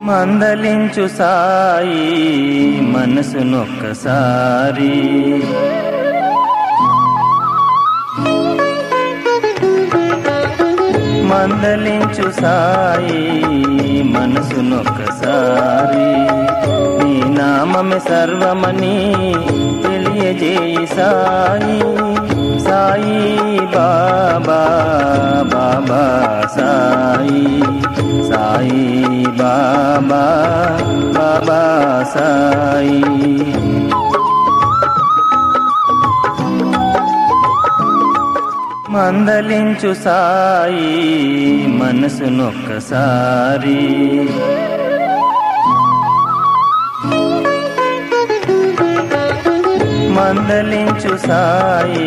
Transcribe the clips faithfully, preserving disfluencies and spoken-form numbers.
మందలించు సాయి మనసునొక్కసారి మందలించు సాయి మనసునొక్కసారి నీ నామమే సర్వమని తెలియజేయి సాయి సాయి బాబా బాబా సాయి సాయి బాబా బాబా సాయి మందలించు సాయి మనసునొక్కసారి మందలించు సాయి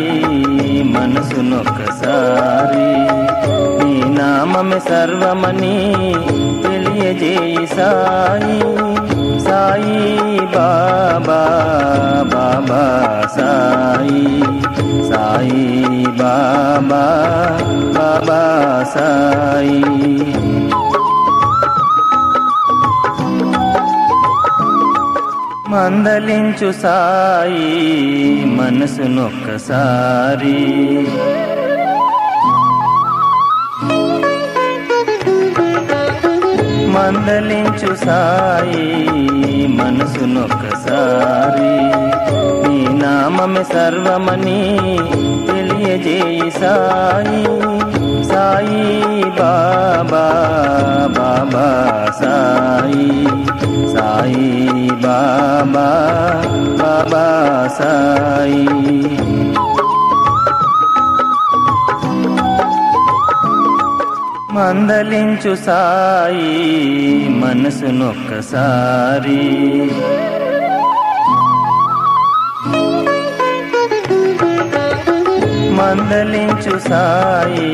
మనసునొక్కసారి నీ నామమే సర్వమని తెలియజేయి సాయి సాయి బాబా బాబా సాయి సాయి బాబా బాబా సాయి మందలించు సాయి మనసునొక్కసారి మందలించు సాయి మనసునొక్కసారి నీ నామమే సర్వమని తెలియజేయి సాయి సాయి బాబా బాబా సాయి సాయి బాబా బాబా సాయి మందలించు సాయి మనసునొక్కసారి మందలించు సాయి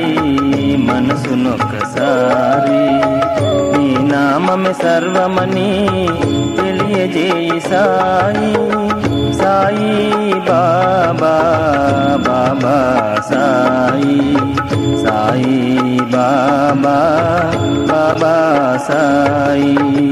మనసునొక్కసారి నీ నామమే సర్వమని తెలియజేయి సాయి సాయి బాబా బాబా సాయి సాయి బాబా బాబా సాయి